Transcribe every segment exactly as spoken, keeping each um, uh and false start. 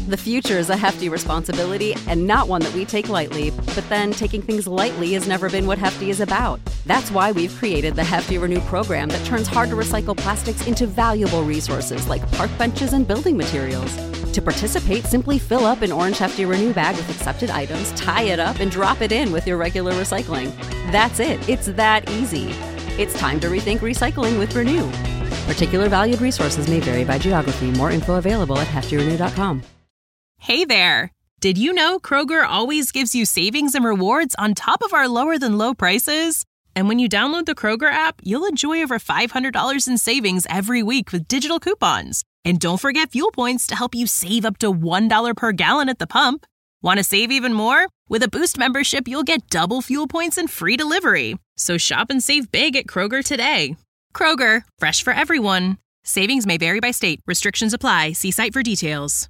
The future is a hefty responsibility and not one that we take lightly. But then taking things lightly has never been what Hefty is about. That's why we've created the Hefty Renew program that turns hard-to-recycle plastics into valuable resources like park benches and building materials. To participate, simply fill up an orange Hefty Renew bag with accepted items, tie it up, and drop it in with your regular recycling. That's it. It's that easy. It's time to rethink recycling with Renew. Particular valued resources may vary by geography. More info available at hefty renew dot com. Hey there! Did you know Kroger always gives you savings and rewards on top of our lower-than-low prices? And when you download the Kroger app, you'll enjoy over five hundred dollars in savings every week with digital coupons. And don't forget fuel points to help you save up to one dollar per gallon at the pump. Want to save even more? With a Boost membership, you'll get double fuel points and free delivery. So shop and save big at Kroger today. Kroger, fresh for everyone. Savings may vary by state. Restrictions apply. See site for details.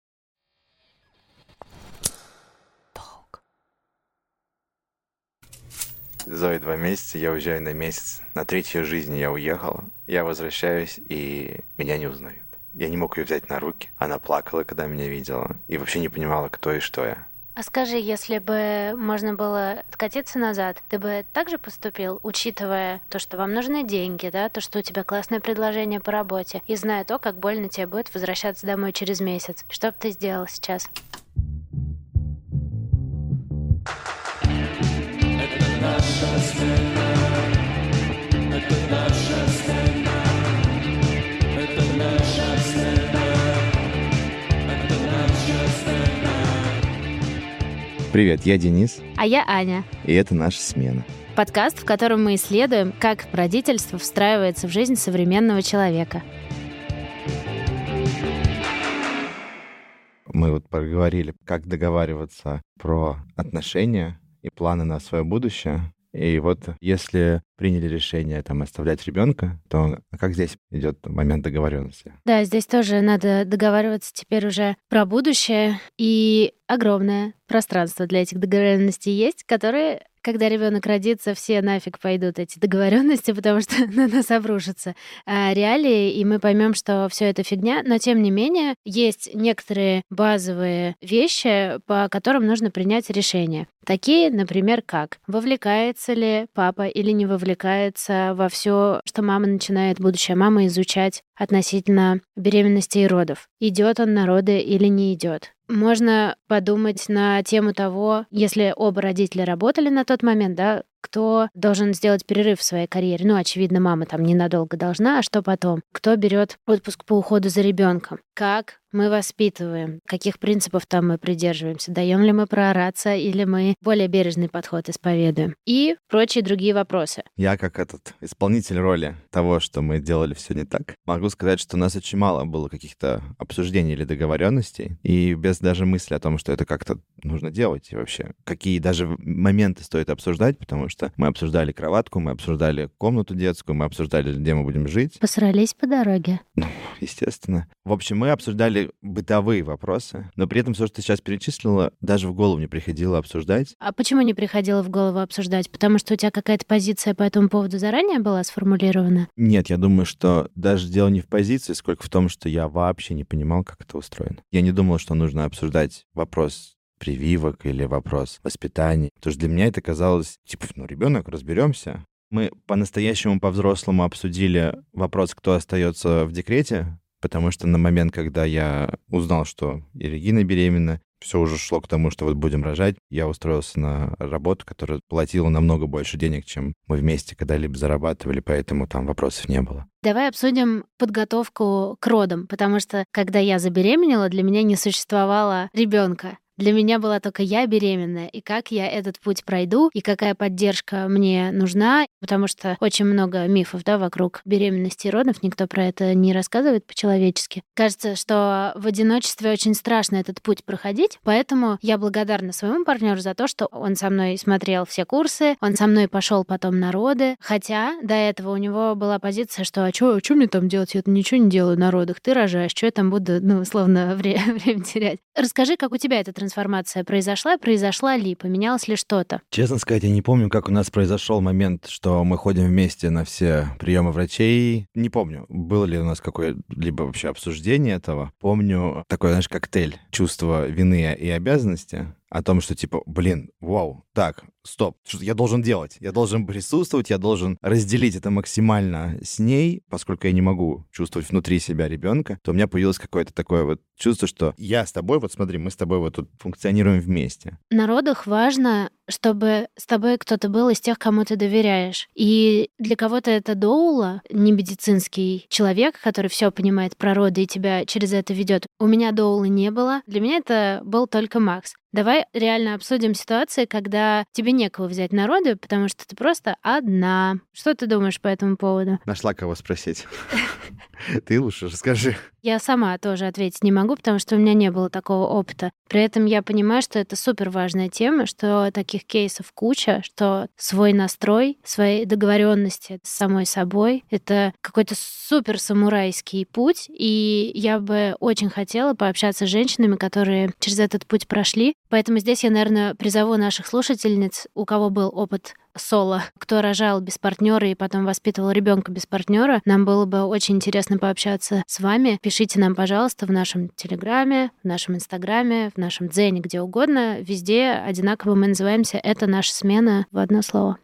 Зои, два месяца, я уезжаю на месяц. На третью жизнь я уехал. Я возвращаюсь, и меня не узнают. Я не мог ее взять на руки. Она плакала, когда меня видела, и вообще не понимала, кто и что я. А скажи, если бы можно было откатиться назад, ты бы так же поступил, учитывая то, что вам нужны деньги, да, то, что у тебя классное предложение по работе, и зная то, как больно тебе будет возвращаться домой через месяц? Что бы ты сделал сейчас? Наша сцена, это наша сцена, это наша сцена, это наша сцена. Привет, я Денис. А я Аня. И это наша смена. Подкаст, в котором мы исследуем, как родительство встраивается в жизнь современного человека. Мы вот поговорили, как договариваться про отношения и планы на свое будущее. И вот если приняли решение там оставлять ребенка, то как здесь идет момент договоренности? Да, здесь тоже надо договариваться теперь уже про будущее. И огромное пространство для этих договоренностей есть, которые, когда ребенок родится, все нафиг пойдут эти договоренности, потому что на нас обрушатся а, реалии, и мы поймем, что все это фигня. Но тем не менее есть некоторые базовые вещи, по которым нужно принять решение. Такие, например, как вовлекается ли папа или не вовлекается во все, что мама начинает, будущая мама, изучать относительно беременности и родов. Идет он на роды или не идет. Можно подумать на тему того, если оба родителя работали на тот момент, да, кто должен сделать перерыв в своей карьере. Ну, очевидно, мама там ненадолго должна, а что потом? Кто берет отпуск по уходу за ребенком? Как мы воспитываем? Каких принципов там мы придерживаемся? Даем ли мы проораться или мы более бережный подход исповедуем? И прочие другие вопросы. Я, как этот исполнитель роли того, что мы делали все не так, могу сказать, что у нас очень мало было каких-то обсуждений или договоренностей, и без даже мысли о том, что это как-то нужно делать и вообще какие даже моменты стоит обсуждать, потому что мы обсуждали кроватку, мы обсуждали комнату детскую, мы обсуждали, где мы будем жить. Посрались по дороге. Ну, естественно. В общем, мы обсуждали бытовые вопросы, но при этом все, что ты сейчас перечислила, даже в голову не приходило обсуждать. А почему не приходило в голову обсуждать? Потому что у тебя какая-то позиция по этому поводу заранее была сформулирована? Нет, я думаю, что даже дело не в позиции, сколько в том, что я вообще не понимал, как это устроено. Я не думал, что нужно обсуждать вопрос прививок или вопрос воспитания. Потому что для меня это казалось, типа, ну, ребенок, разберемся. Мы по-настоящему, по-взрослому обсудили вопрос, кто остается в декрете, потому что на момент, когда я узнал, что и Регина беременна, все уже шло к тому, что вот будем рожать, я устроился на работу, которая платила намного больше денег, чем мы вместе когда-либо зарабатывали, поэтому там вопросов не было. Давай обсудим подготовку к родам, потому что, когда я забеременела, для меня не существовало ребенка. Для меня была только я беременная, и как я этот путь пройду, и какая поддержка мне нужна, потому что очень много мифов, да, вокруг беременности и родов, никто про это не рассказывает по-человечески. Кажется, что в одиночестве очень страшно этот путь проходить, поэтому я благодарна своему партнеру за то, что он со мной смотрел все курсы, он со мной пошел потом на роды, хотя до этого у него была позиция, что а что а мне там делать, я ничего не делаю на родах, ты рожаешь, что я там буду, ну, условно, время терять. Расскажи, как у тебя это трансформировалось трансформация произошла, произошла ли, поменялось ли что-то? Честно сказать, я не помню, как у нас произошел момент, что мы ходим вместе на все приемы врачей. Не помню, было ли у нас какое-либо вообще обсуждение этого. Помню такой, знаешь, коктейль чувства вины и обязанности о том, что типа, блин, вау, так, стоп, что я должен делать? Я должен присутствовать, я должен разделить это максимально с ней, поскольку я не могу чувствовать внутри себя ребенка, то у меня появилось какое-то такое вот чувство, что я с тобой, вот смотри, мы с тобой вот тут функционируем вместе. На родах важно, чтобы с тобой кто-то был из тех, кому ты доверяешь. И для кого-то это доула, не медицинский человек, который все понимает про роды и тебя через это ведет. У меня доулы не было. Для меня это был только Макс. Давай реально обсудим ситуации, когда тебе некого взять на роды, потому что ты просто одна. Что ты думаешь по этому поводу? Нашла кого спросить. Ты лучше расскажи. Я сама тоже ответить не могу, потому что у меня не было такого опыта. При этом я понимаю, что это супер важная тема, что таких кейсов куча, что свой настрой, свои договоренности с самой собой — это какой-то супер самурайский путь. И я бы очень хотела пообщаться с женщинами, которые через этот путь прошли. Поэтому здесь я, наверное, призову наших слушательниц, у кого был опыт соло, кто рожал без партнера и потом воспитывал ребенка без партнера. Нам было бы очень интересно пообщаться с вами. Пишите нам, пожалуйста, в нашем Телеграме, в нашем Инстаграме, в нашем Дзене, где угодно. Везде одинаково мы называемся «Это наша смена» в одно слово.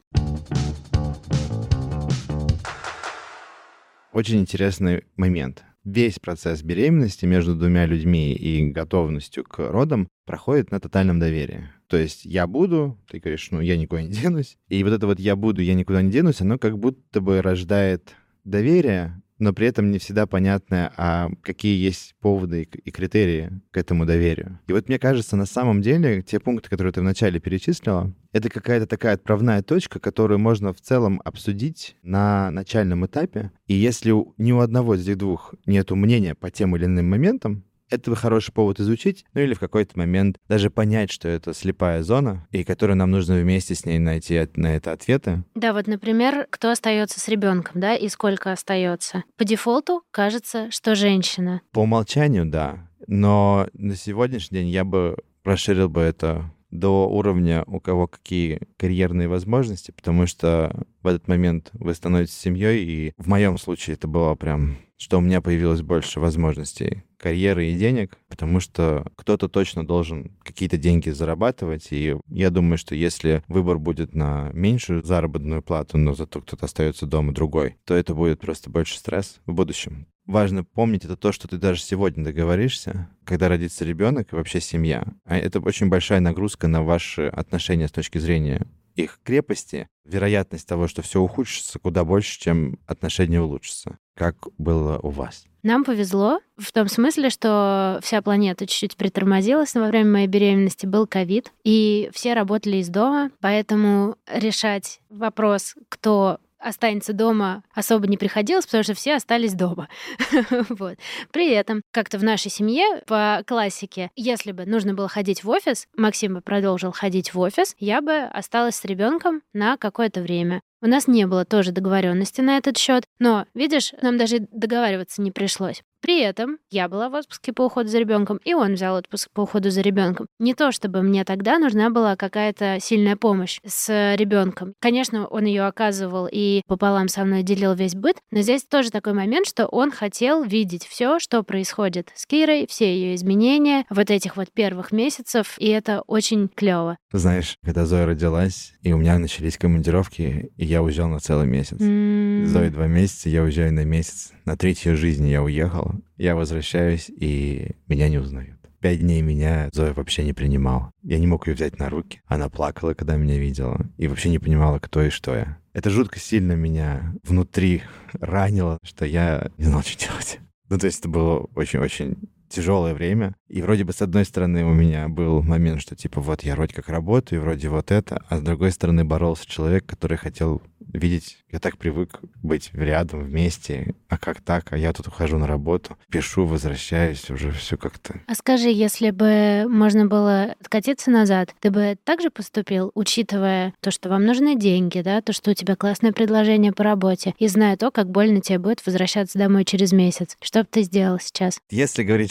Очень интересный момент. Весь процесс беременности между двумя людьми и готовностью к родам проходит на тотальном доверии. То есть я буду, ты говоришь, ну я никуда не денусь. И вот это вот я буду, я никуда не денусь, оно как будто бы рождает доверие, но при этом не всегда понятно, а какие есть поводы и критерии к этому доверию. И вот мне кажется, на самом деле, те пункты, которые ты вначале перечислила, это какая-то такая отправная точка, которую можно в целом обсудить на начальном этапе. И если ни у одного из этих двух нету мнения по тем или иным моментам, это хороший повод изучить, ну или в какой-то момент даже понять, что это слепая зона, и которую нам нужно вместе с ней найти на это ответы. Да, вот, например, кто остается с ребенком, да, и сколько остается. По дефолту кажется, что женщина. По умолчанию, да. Но на сегодняшний день я бы расширил бы это до уровня, у кого какие карьерные возможности, потому что в этот момент вы становитесь семьей, и в моем случае это было прям, что у меня появилось больше возможностей карьеры и денег, потому что кто-то точно должен какие-то деньги зарабатывать, и я думаю, что если выбор будет на меньшую заработную плату, но зато кто-то остается дома другой, то это будет просто больше стресс в будущем. Важно помнить это то, что ты даже сегодня договоришься, когда родится ребенок и вообще семья. А это очень большая нагрузка на ваши отношения с точки зрения их крепости. Вероятность того, что все ухудшится, куда больше, чем отношения улучшатся. Как было у вас? Нам повезло в том смысле, что вся планета чуть-чуть притормозилась во время моей беременности, был ковид, и все работали из дома, поэтому решать вопрос, кто останется дома, особо не приходилось, потому что все остались дома. Вот. При этом, как-то в нашей семье, по классике, если бы нужно было ходить в офис, Максим бы продолжил ходить в офис, я бы осталась с ребенком на какое-то время. У нас не было тоже договоренности на этот счет, но, видишь, нам даже договариваться не пришлось. При этом я была в отпуске по уходу за ребенком, и он взял отпуск по уходу за ребенком. Не то чтобы мне тогда нужна была какая-то сильная помощь с ребенком. Конечно, он ее оказывал и пополам со мной делил весь быт, но здесь тоже такой момент, что он хотел видеть все, что происходит с Кирой, все ее изменения вот этих вот первых месяцев, и это очень клево. Знаешь, когда Зоя родилась, и у меня начались командировки, и я уезжал на целый месяц. Mm. Зои два месяца, я уезжаю на месяц. На третью жизнь я уехал. Я возвращаюсь, и меня не узнают. Пять дней меня Зоя вообще не принимала. Я не мог ее взять на руки. Она плакала, когда меня видела, и вообще не понимала, кто и что я. Это жутко сильно меня внутри ранило, что я не знал, что делать. Ну, то есть это было очень-очень тяжелое время. И вроде бы, с одной стороны, у меня был момент, что типа вот я вроде как работаю, вроде вот это, а с другой стороны боролся человек, который хотел видеть, я так привык быть рядом, вместе, а как так, а я тут ухожу на работу, пишу, возвращаюсь, уже все как-то. А скажи, если бы можно было откатиться назад, ты бы так же поступил, учитывая то, что вам нужны деньги, да, то, что у тебя классное предложение по работе, и зная то, как больно тебе будет возвращаться домой через месяц? Что бы ты сделал сейчас? Если говорить,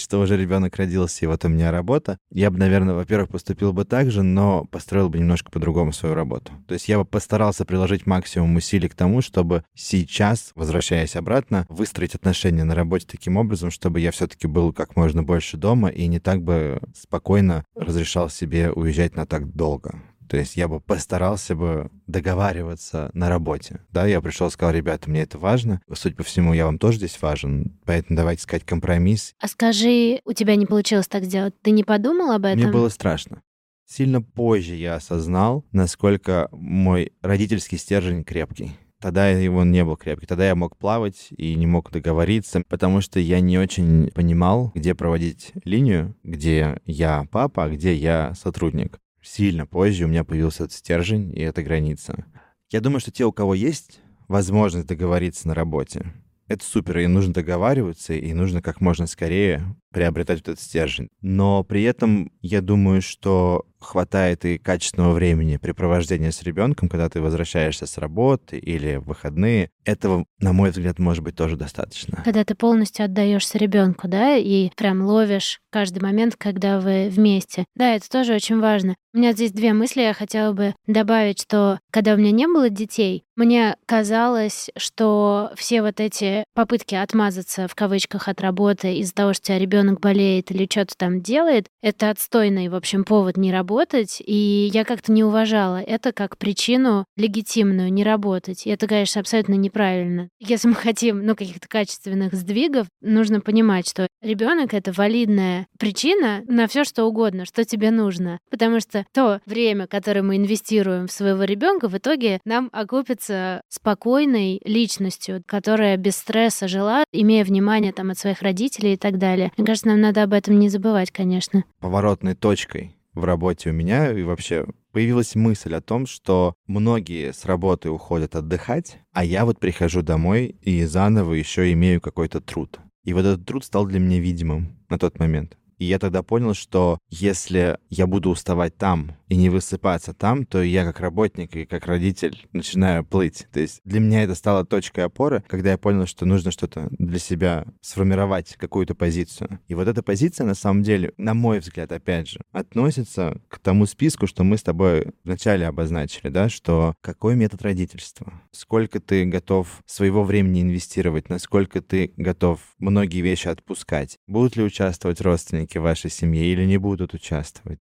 что уже ребенок родился, и вот у меня работа, я бы, наверное, во-первых, поступил бы так же, но построил бы немножко по-другому свою работу. То есть я бы постарался приложить максимум усилий к тому, чтобы сейчас, возвращаясь обратно, выстроить отношения на работе таким образом, чтобы я все-таки был как можно больше дома и не так бы спокойно разрешал себе уезжать на так долго. То есть я бы постарался бы договариваться на работе. Да, я пришел и сказал: ребята, мне это важно. Судя по всему, я вам тоже здесь важен, поэтому давайте искать компромисс. А скажи, у тебя не получилось так сделать? Ты не подумал об этом? Мне было страшно. Сильно позже я осознал, насколько мой родительский стержень крепкий. Тогда его не был крепкий. Тогда я мог плавать и не мог договориться, потому что я не очень понимал, где проводить линию, где я папа, а где я сотрудник. Сильно позже у меня появился этот стержень и эта граница. Я думаю, что те, у кого есть возможность договориться на работе, это супер, и нужно договариваться, и нужно как можно скорее приобретать вот этот стержень. Но при этом я думаю, что хватает и качественного времени препровождения с ребенком, когда ты возвращаешься с работы или в выходные. Этого, на мой взгляд, может быть тоже достаточно. Когда ты полностью отдаешься ребенку, да, и прям ловишь каждый момент, когда вы вместе. Да, это тоже очень важно. У меня здесь две мысли. Я хотела бы добавить, что когда у меня не было детей, мне казалось, что все вот эти попытки отмазаться в кавычках от работы из-за того, что у тебя ребенок болеет или что-то там делает, это отстойный, в общем, повод не работать. И я как-то не уважала это как причину легитимную не работать. И это, конечно, абсолютно неправильно. Если мы хотим, ну, каких-то качественных сдвигов, нужно понимать, что ребенок это валидная причина на все, что угодно, что тебе нужно. Потому что то время, которое мы инвестируем в своего ребенка, в итоге нам окупится спокойной личностью, которая без стресса жила, имея внимание там от своих родителей и так далее. Мне кажется, нам надо об этом не забывать, конечно. Поворотной точкой в работе у меня и вообще появилась мысль о том, что многие с работы уходят отдыхать, а я вот прихожу домой и заново еще имею какой-то труд. И вот этот труд стал для меня видимым на тот момент. И я тогда понял, что если я буду уставать там и не высыпаться там, то я как работник и как родитель начинаю плыть. То есть для меня это стало точкой опоры, когда я понял, что нужно что-то для себя сформировать, какую-то позицию. И вот эта позиция, на самом деле, на мой взгляд, опять же, относится к тому списку, что мы с тобой вначале обозначили, да, что какой метод родительства, сколько ты готов своего времени инвестировать, насколько ты готов многие вещи отпускать, будут ли участвовать родственники в вашей семье или не будут участвовать.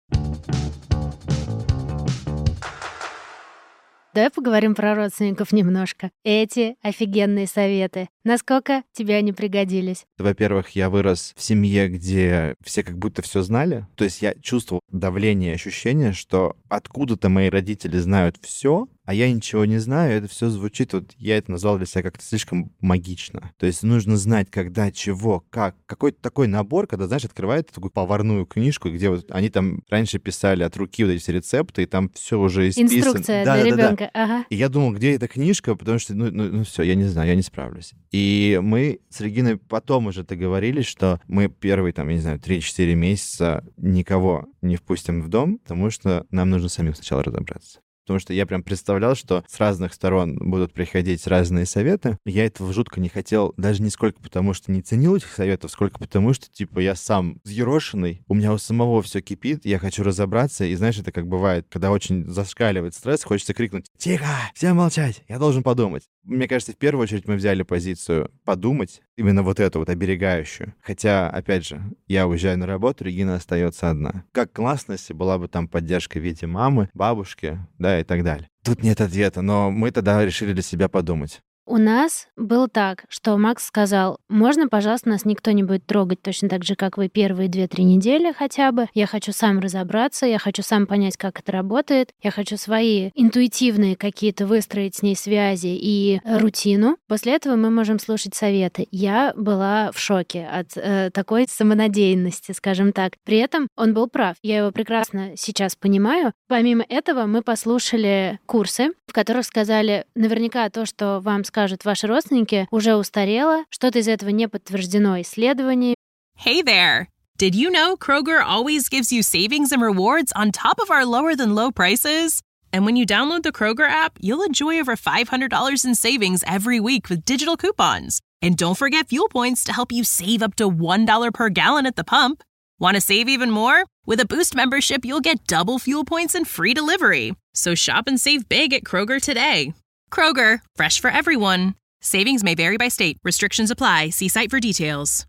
Давай поговорим про родственников немножко. Эти офигенные советы. Насколько тебе они пригодились? Во-первых, я вырос в семье, где все как будто все знали. То есть я чувствовал давление, ощущение, что откуда-то мои родители знают все, а я ничего не знаю. Это все звучит, вот я это назвал для себя как-то слишком магично. То есть нужно знать, когда, чего, как. Какой-то такой набор, когда, знаешь, открывает такую поварную книжку, где вот они там раньше писали от руки вот эти рецепты, и там все уже исписано. Инструкция да, для да, ребенка. Да. Ага. И я думал, где эта книжка, потому что, ну, ну, ну все, я не знаю, я не справлюсь. И мы с Региной потом уже договорились, что мы первые, там, я не знаю, три-четыре месяца никого не впустим в дом, потому что нам нужно самим сначала разобраться. Потому что я прям представлял, что с разных сторон будут приходить разные советы. Я этого жутко не хотел, даже не сколько потому, что не ценил этих советов, сколько потому, что, типа, я сам взъерошенный, у меня у самого все кипит, я хочу разобраться. И знаешь, это как бывает, когда очень зашкаливает стресс, хочется крикнуть: «Тихо! Всем молчать! Я должен подумать!» Мне кажется, в первую очередь мы взяли позицию подумать, именно вот эту вот оберегающую. Хотя, опять же, я уезжаю на работу, Регина остается одна. Как классно, если была бы там поддержка в виде мамы, бабушки, да, и так далее. Тут нет ответа, но мы тогда решили для себя подумать. У нас было так, что Макс сказал: можно, пожалуйста, нас никто не будет трогать точно так же, как вы первые две-три недели хотя бы. Я хочу сам разобраться, я хочу сам понять, как это работает. Я хочу свои интуитивные какие-то выстроить с ней связи и рутину. После этого мы можем слушать советы. Я была в шоке от э, такой самонадеянности, скажем так. При этом он был прав. Я его прекрасно сейчас понимаю. Помимо этого мы послушали курсы, в которых сказали: наверняка то, что вам скажут ваши родственники, уже устарело, что-то из этого не подтверждено исследованиями. Hey there! Did you know Kroger always gives you savings and rewards on top of our lower-than-low prices? And when you download the Kroger app, you'll enjoy over five hundred dollars in savings every week with digital coupons. And don't forget fuel points to help you save up to one dollar per gallon at the pump. Want to save even more? With a Boost membership, you'll get double fuel points and free delivery. So shop and save big at Kroger today. Kroger, fresh for everyone. Savings may vary by state. Restrictions apply. See site for details.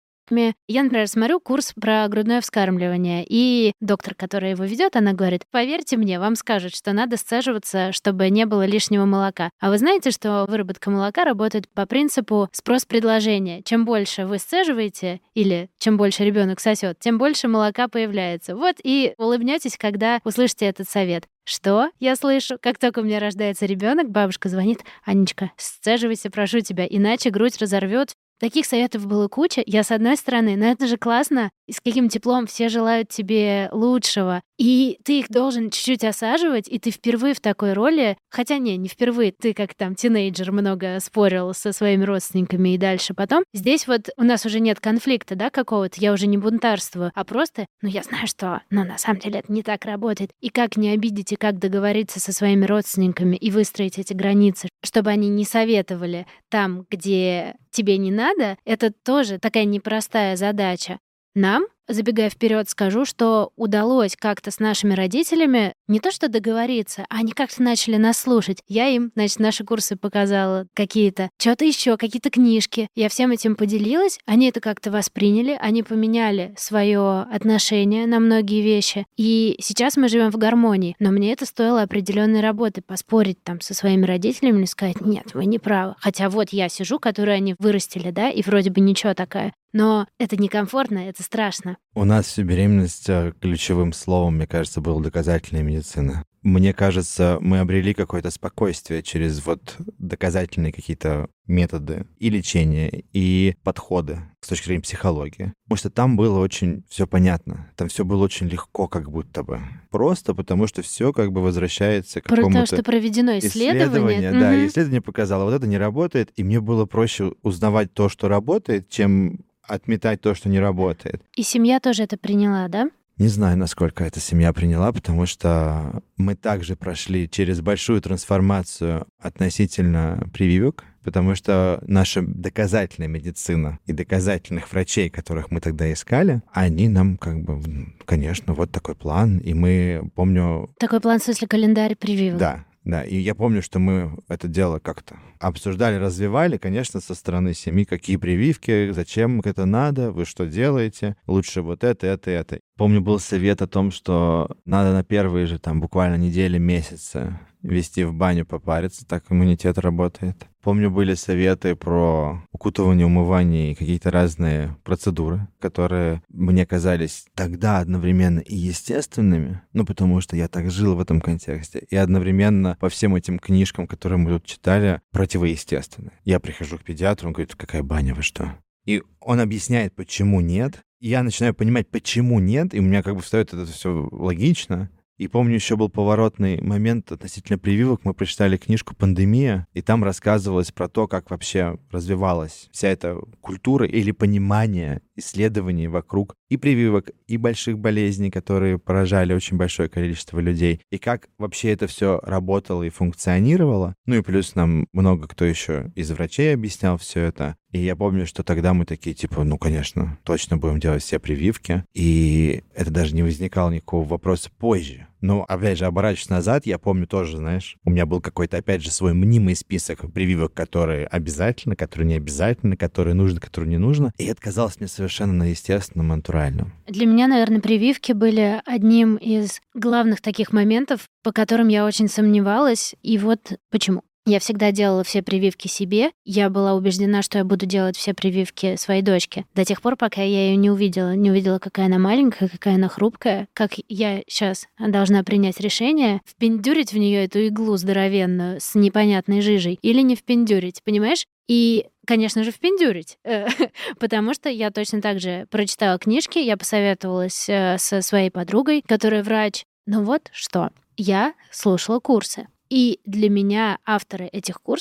Я, например, смотрю курс про грудное вскармливание, и доктор, которая его ведет, она говорит: поверьте мне, вам скажут, что надо сцеживаться, чтобы не было лишнего молока. А вы знаете, что выработка молока работает по принципу спрос-предложения. Чем больше вы сцеживаете, или чем больше ребенок сосет, тем больше молока появляется. Вот и улыбнетесь, когда услышите этот совет. Что я слышу? Как только у меня рождается ребенок, бабушка звонит: Анечка, сцеживайся, прошу тебя, иначе грудь разорвет. Таких советов было куча. Я, с одной стороны, но это же классно, и с каким теплом все желают тебе лучшего. И ты их должен чуть-чуть осаживать, и ты впервые в такой роли, хотя не, не впервые, ты как там тинейджер много спорил со своими родственниками и дальше потом. Здесь вот у нас уже нет конфликта, да, какого-то, я уже не бунтарствую, а просто, ну я знаю, что, но на самом деле это не так работает. И как не обидеть, и как договориться со своими родственниками и выстроить эти границы, чтобы они не советовали там, где тебе не надо, это тоже такая непростая задача. Нам, забегая вперед, скажу, что удалось как-то с нашими родителями не то что договориться, а они как-то начали нас слушать. Я им, значит, наши курсы показала какие-то, что-то еще, какие-то книжки. Я всем этим поделилась, они это как-то восприняли, они поменяли свое отношение на многие вещи. И сейчас мы живем в гармонии. Но мне это стоило определенной работы, поспорить там со своими родителями и сказать: нет, вы не правы. Хотя вот я сижу, которую они вырастили, да, и вроде бы ничего такая. Но это некомфортно, это страшно. У нас всю беременность ключевым словом, мне кажется, была доказательная медицина. Мне кажется, мы обрели какое-то спокойствие через вот доказательные какие-то методы и лечения, и подходы с точки зрения психологии. Потому что там было очень все понятно. Там все было очень легко, как будто бы. Просто потому что все как бы возвращается к какому-то... Потому что проведено исследование. Исследование, да, угу. Исследование показало, вот это не работает, и мне было проще узнавать то, что работает, чем отметать то, что не работает. И семья тоже это приняла, да? Не знаю, насколько эта семья приняла, потому что мы также прошли через большую трансформацию относительно прививок, потому что наша доказательная медицина и доказательных врачей, которых мы тогда искали, они нам как бы, конечно, вот такой план, и мы, помню... Такой план, в смысле календарь прививок? Да. Да, и я помню, что мы это дело как-то обсуждали, развивали, конечно, со стороны семьи, какие прививки, зачем это надо, вы что делаете, лучше вот это, это, это. Помню, был совет о том, что надо на первые же там буквально недели, месяцы вести в баню попариться, так иммунитет работает. Помню, были советы про укутывание, умывание и какие-то разные процедуры, которые мне казались тогда одновременно и естественными, ну, потому что я так жил в этом контексте, и одновременно по всем этим книжкам, которые мы тут читали, противоестественные. Я прихожу к педиатру, он говорит: какая баня, вы что? И он объясняет, почему нет. И я начинаю понимать, почему нет, и у меня как бы встает это все логично. И помню, еще был поворотный момент относительно прививок. Мы прочитали книжку «Пандемия», и там рассказывалось про то, как вообще развивалась вся эта культура или понимание исследований вокруг и прививок, и больших болезней, которые поражали очень большое количество людей, и как вообще это все работало и функционировало. Ну и плюс нам много кто еще из врачей объяснял все это. И я помню, что тогда мы такие, типа, ну, конечно, точно будем делать все прививки. И это даже не возникало никакого вопроса позже. Но, опять же, оборачиваясь назад, я помню тоже, знаешь, у меня был какой-то, опять же, свой мнимый список прививок, которые обязательно, которые не обязательно, которые нужно, которые не нужно. И это казалось мне совершенно естественным, натуральным. Для меня, наверное, прививки были одним из главных таких моментов, по которым я очень сомневалась. И вот почему. Я всегда делала все прививки себе. Я была убеждена, что я буду делать все прививки своей дочке. До тех пор, пока я ее не увидела. Не увидела, какая она маленькая, какая она хрупкая. Как я сейчас должна принять решение, впендюрить в нее эту иглу здоровенную с непонятной жижей или не впендюрить, понимаешь? И, конечно же, впендюрить, потому что я точно так же прочитала книжки, я посоветовалась со своей подругой, которая врач. Но вот что. Я слушала курсы. И для меня авторы этих курсов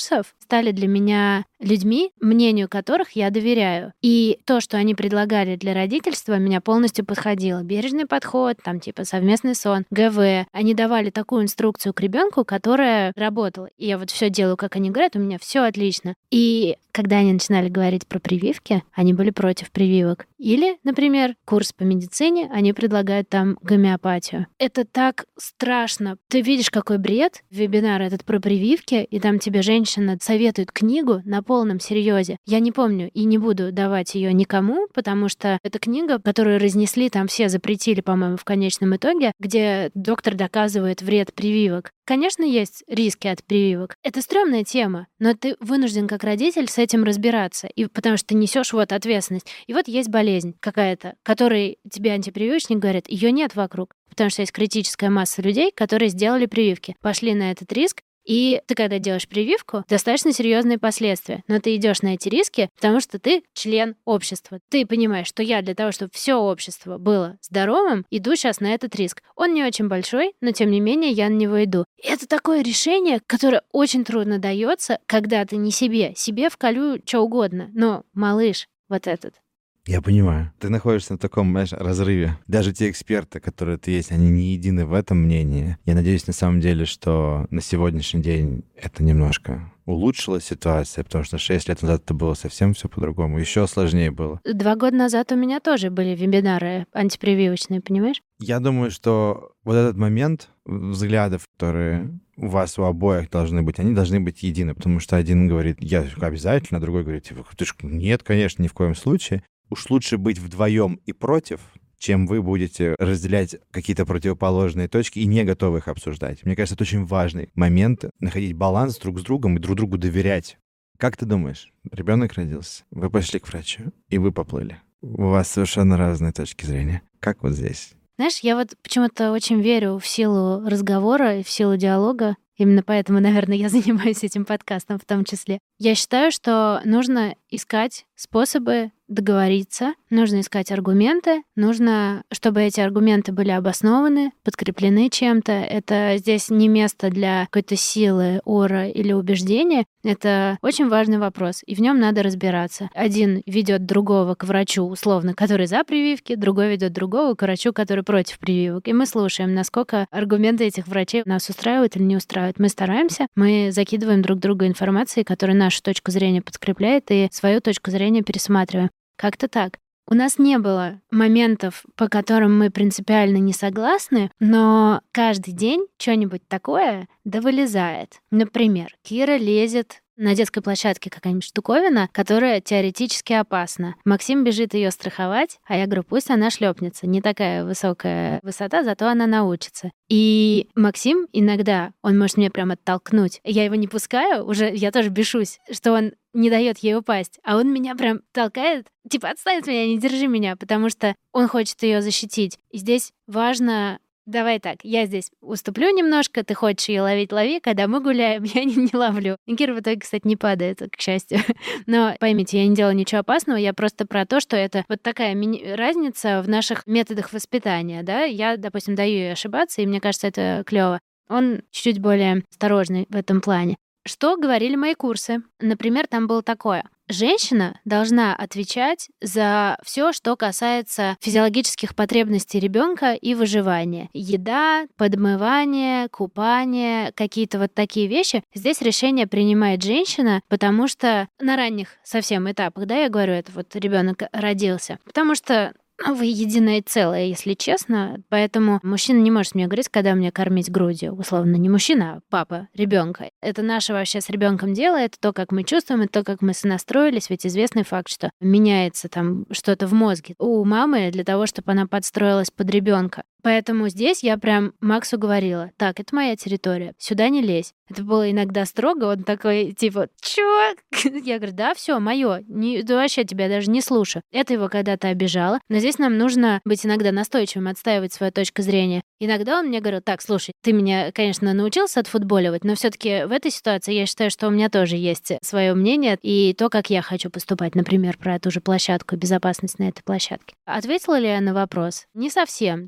стали для меня людьми, мнению которых я доверяю. И то, что они предлагали для родительства, меня полностью подходило. Бережный подход, там типа совместный сон, ГВ. Они давали такую инструкцию к ребенку, которая работала. И я вот все делаю, как они говорят, у меня все отлично. И когда они начинали говорить про прививки, они были против прививок. Или, например, курс по медицине, они предлагают там гомеопатию. Это так страшно. Ты видишь, какой бред. Вебинар этот про прививки, и там тебе женщина советует книгу на полном серьезе. Я не помню и не буду давать ее никому, потому что это книга, которую разнесли, там все запретили, по-моему, в конечном итоге, где доктор доказывает вред прививок. Конечно, есть риски от прививок. Это стрёмная тема, но ты вынужден как родитель с этим разбираться, и потому что ты несешь вот ответственность. И вот есть болезнь какая-то, которой тебе антипрививочник говорит, ее нет вокруг, потому что есть критическая масса людей, которые сделали прививки, пошли на этот риск. И ты, когда делаешь прививку, достаточно серьезные последствия. Но ты идешь на эти риски, потому что ты член общества. Ты понимаешь, что я для того, чтобы все общество было здоровым, иду сейчас на этот риск. Он не очень большой, но тем не менее я на него иду. И это такое решение, которое очень трудно дается, когда ты не себе. Себе вколю что угодно. Но, малыш, вот этот. Я понимаю. Ты находишься на таком, знаешь, разрыве. Даже те эксперты, которые ты есть, они не едины в этом мнении. Я надеюсь, на самом деле, что на сегодняшний день это немножко улучшила ситуация, потому что шесть лет назад это было совсем все по-другому. Еще сложнее было. Два года назад у меня тоже были вебинары антипрививочные, понимаешь? Я думаю, что вот этот момент взглядов, которые у вас у обоих должны быть, они должны быть едины, потому что один говорит, я обязательно, а другой говорит, типа, ты ж, нет, конечно, ни в коем случае. Уж лучше быть вдвоем и против, чем вы будете разделять какие-то противоположные точки и не готовы их обсуждать. Мне кажется, это очень важный момент — находить баланс друг с другом и друг другу доверять. Как ты думаешь, ребенок родился, вы пошли к врачу, и вы поплыли. У вас совершенно разные точки зрения. Как вот здесь? Знаешь, я вот почему-то очень верю в силу разговора и в силу диалога. Именно поэтому, наверное, я занимаюсь этим подкастом в том числе. Я считаю, что нужно искать способы договориться, нужно искать аргументы, нужно, чтобы эти аргументы были обоснованы, подкреплены чем-то. Это здесь не место для какой-то силы, ора или убеждения. Это очень важный вопрос, и в нем надо разбираться. Один ведет другого к врачу, условно, который за прививки, другой ведет другого к врачу, который против прививок. И мы слушаем, насколько аргументы этих врачей нас устраивают или не устраивают. Мы стараемся, мы закидываем друг другу информацию, которая нашу точку зрения подкрепляет, и свою точку зрения пересматриваем. Как-то так. У нас не было моментов, по которым мы принципиально не согласны, но каждый день что-нибудь такое да вылезает. Например, Кира лезет на детской площадке какая-нибудь штуковина, которая теоретически опасна. Максим бежит ее страховать, а я говорю, пусть она шлепнется. Не такая высокая высота, зато она научится. И Максим иногда, он может меня прям оттолкнуть. Я его не пускаю, уже я тоже бешусь, что он не дает ей упасть, а он меня прям толкает, типа отстань от меня, не держи меня, потому что он хочет ее защитить. И здесь важно... Давай так, я здесь уступлю немножко, ты хочешь ее ловить, лови, когда мы гуляем, я не, не ловлю. И Кира в итоге, кстати, не падает, к счастью. Но поймите, я не делаю ничего опасного, я просто про то, что это вот такая мини- разница в наших методах воспитания, да. Я, допустим, даю ей ошибаться, и мне кажется, это клево. Он чуть более осторожный в этом плане. Что говорили мои курсы? Например, там было такое. Женщина должна отвечать за все, что касается физиологических потребностей ребенка и выживания. Еда, подмывание, купание, какие-то вот такие вещи. Здесь решение принимает женщина, потому что на ранних совсем этапах, да, я говорю, это вот ребенок родился, потому что вы единое целое, если честно, поэтому мужчина не может мне говорить, когда мне кормить грудью. Условно, не мужчина, а папа ребенка. Это наше вообще с ребенком дело, это то, как мы чувствуем, это то, как мы сонастроились. Ведь известный факт, что меняется там что-то в мозге у мамы для того, чтобы она подстроилась под ребенка. Поэтому здесь я прям Максу говорила, так, это моя территория, сюда не лезь. Это было иногда строго, он такой, типа, чё? Я говорю, да, все, мое, не, да вообще тебя даже не слушаю. Это его когда-то обижало, но здесь нам нужно быть иногда настойчивым, отстаивать свою точку зрения. Иногда он мне говорил, так, слушай, ты меня, конечно, научился отфутболивать, но все-таки в этой ситуации я считаю, что у меня тоже есть свое мнение и то, как я хочу поступать, например, про ту же площадку, безопасность на этой площадке. Ответила ли я на вопрос? Не совсем. Единого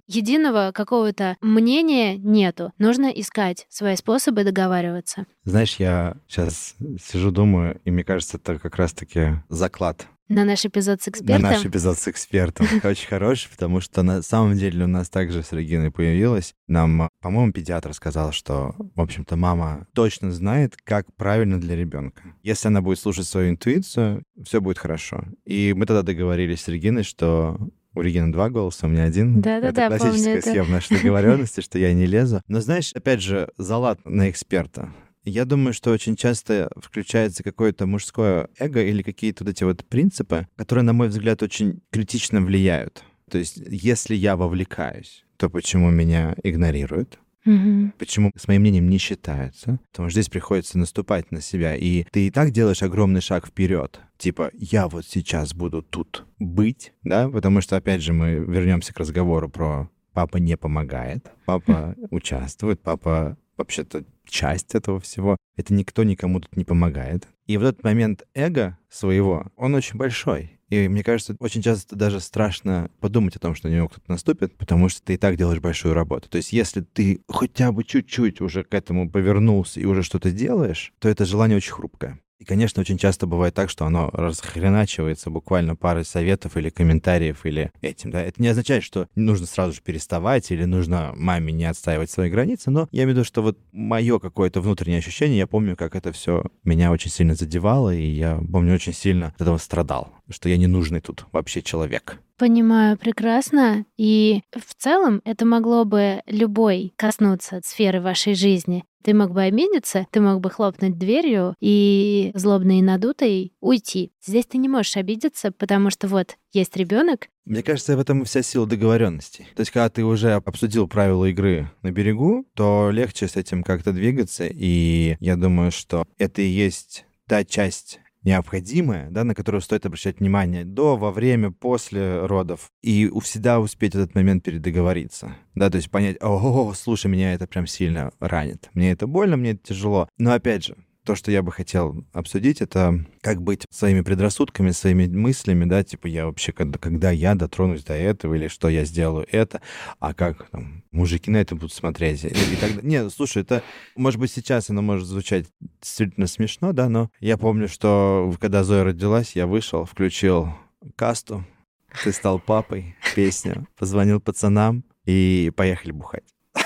единого какого-то мнения нету. Нужно искать свои способы договариваться. Знаешь, я сейчас сижу, думаю, и мне кажется, это как раз-таки заклад. На наш эпизод с экспертом? На наш эпизод с экспертом. Очень хороший, потому что на самом деле у нас также с Региной появилось. Нам, по-моему, педиатр сказал, что, в общем-то, мама точно знает, как правильно для ребенка. Если она будет слушать свою интуицию, все будет хорошо. И мы тогда договорились с Региной, что у Регины два голоса, у меня один. Да-да-да, это классическая помню, схема нашей договоренности, что я не лезу. Но знаешь, опять же, залад на эксперта. Я думаю, что очень часто включается какое-то мужское эго или какие-то вот эти вот принципы, которые, на мой взгляд, очень критично влияют. То есть, если я вовлекаюсь, то почему меня игнорируют? Угу. Почему с моим мнением не считаются? Потому что здесь приходится наступать на себя. И ты и так делаешь огромный шаг вперед. Типа, я вот сейчас буду тут быть, да? Потому что, опять же, мы вернемся к разговору про папа не помогает, папа участвует, папа вообще-то часть этого всего. Это никто никому тут не помогает. И вот этот момент эго своего, он очень большой. И мне кажется, очень часто даже страшно подумать о том, что на него кто-то наступит, потому что ты и так делаешь большую работу. То есть если ты хотя бы чуть-чуть уже к этому повернулся и уже что-то делаешь, то это желание очень хрупкое. И, конечно, очень часто бывает так, что оно расхреначивается буквально парой советов или комментариев или этим. Да? Это не означает, что нужно сразу же переставать или нужно маме не отстаивать свои границы, но я имею в виду, что вот мое какое-то внутреннее ощущение, я помню, как это все меня очень сильно задевало, и я помню, очень сильно от этого страдал, что я ненужный тут вообще человек. Понимаю прекрасно. И в целом это могло бы любой коснуться сферы вашей жизни. Ты мог бы обидеться, ты мог бы хлопнуть дверью и злобный и надутый уйти. Здесь ты не можешь обидеться, потому что вот есть ребенок. Мне кажется, в этом вся сила договоренности. То есть, когда ты уже обсудил правила игры на берегу, то легче с этим как-то двигаться. И я думаю, что это и есть та часть необходимое, да, на которую стоит обращать внимание до, во время, после родов. И всегда успеть в этот момент передоговориться. Да, то есть понять, о, слушай, меня это прям сильно ранит. Мне это больно, мне это тяжело. Но опять же, то, что я бы хотел обсудить, это как быть своими предрассудками, своими мыслями, да, типа я вообще, когда, когда я дотронусь до этого, или что я сделаю это, а как там мужики на это будут смотреть. И, и так... Нет, слушай, это, может быть, сейчас оно может звучать действительно смешно, да, но я помню, что когда Зоя родилась, я вышел, включил касту, «Ты стал папой», песню, позвонил пацанам и поехали бухать.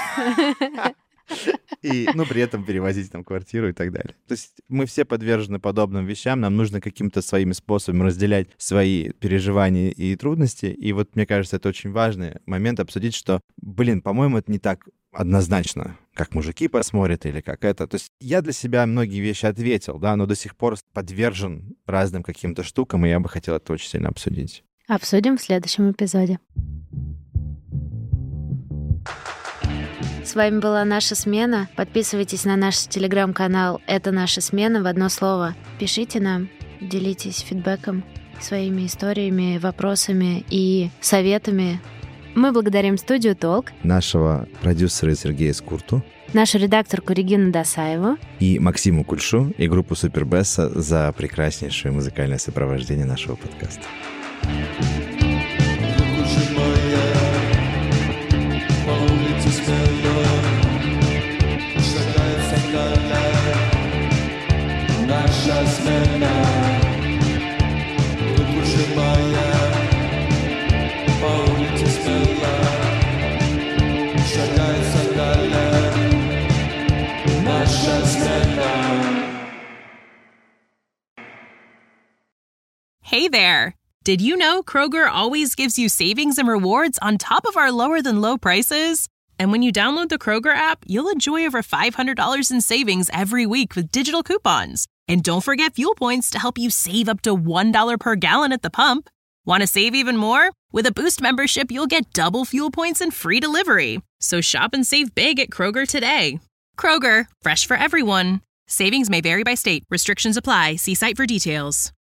И, ну, при этом перевозить там квартиру и так далее. То есть мы все подвержены подобным вещам, нам нужно какими-то своими способами разделять свои переживания и трудности. И вот, мне кажется, это очень важный момент обсудить, что, блин, по-моему, это не так однозначно, как мужики посмотрят или как это. То есть я для себя многие вещи ответил, да, но до сих пор подвержен разным каким-то штукам, и я бы хотел это очень сильно обсудить. Обсудим в следующем эпизоде. С вами была «Наша смена». Подписывайтесь на наш телеграм-канал «Это наша смена» в одно слово. Пишите нам, делитесь фидбэком, своими историями, вопросами и советами. Мы благодарим студию «Толк», нашего продюсера Сергея Скурту, нашу редакторку Регину Досаеву и Максиму Кульшу и группу Супербесса за прекраснейшее музыкальное сопровождение нашего подкаста. Наша смена, выпущенная по улице смело, шагает далее. Наша смена. Hey there! Did you know Kroger always gives you savings and rewards on top of our lower than low prices? And when you download the Kroger app, you'll enjoy over five hundred dollars in savings every week with digital coupons. And don't forget fuel points to help you save up to one dollar per gallon at the pump. Want to save even more? With a Boost membership, you'll get double fuel points and free delivery. So shop and save big at Kroger today. Kroger, fresh for everyone. Savings may vary by state. Restrictions apply. See site for details.